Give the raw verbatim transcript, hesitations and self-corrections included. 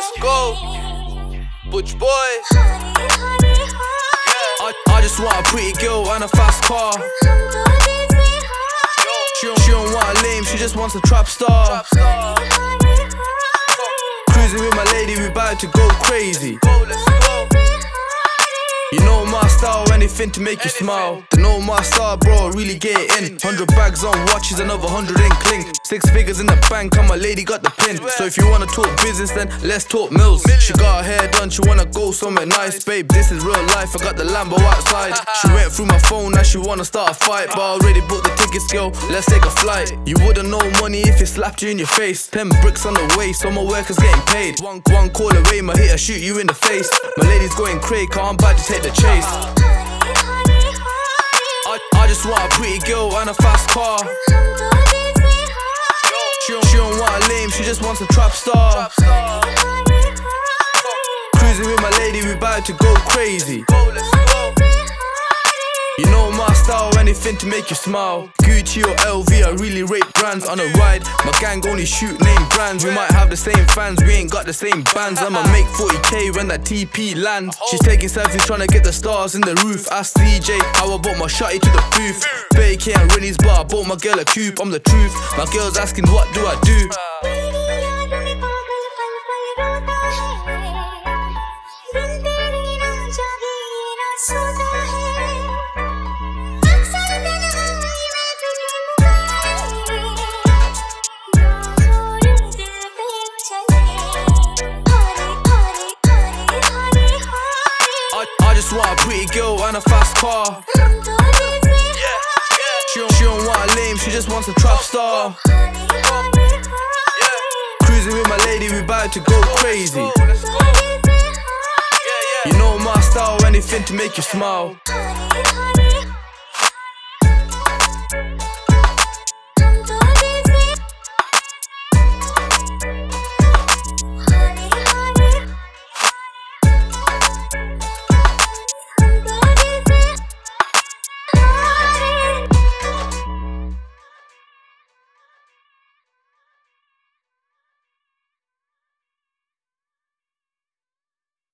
Let's go, Butch boy. I, I just want a pretty girl and a fast car. She don't, she don't want a lame, she just wants a trap star. Cruising with my lady, we about to go crazy. You know my style, anything to make you smile. They know my style, bro, really get it in. Hundred bags on watches, another hundred in cling. Six figures in the bank, and my lady got the pin. So if you wanna talk business, then let's talk mills. She got her hair done, she wanna go somewhere nice. Babe, this is real life, I got the Lambo outside. She went through my phone, now she wanna start a fight. But I already booked the tickets, girl, let's take a flight. You wouldn't know money if it slapped you in your face. Ten bricks on the way, so my workers getting paid. One, one call away, my hitter shoot you in the face. My lady's going crazy, cause I'm about to take the chase. I, I just want a pretty girl and a fast car. She don't, she don't want a lame, she just wants a trap star. Cruising with my lady, we about to go crazy. You know my style, anything to make you smile. Gucci or L V, I really rate brands. On a ride, my gang only shoot name brands. We might have the same fans, we ain't got the same bands. I'ma make forty K when that T P lands. She's taking selfies, trying to get the stars in the roof. Ask D J how I bought my shotty to the booth. thirty K and Rennie's, but I bought my girl a coupe. I'm the truth, my girl's asking what do I do. I just want a pretty girl and a fast car. She don't, she don't want a lame, she just wants a trap star. Cruising with my lady, we about to go crazy. You know my style, anything to make you smile.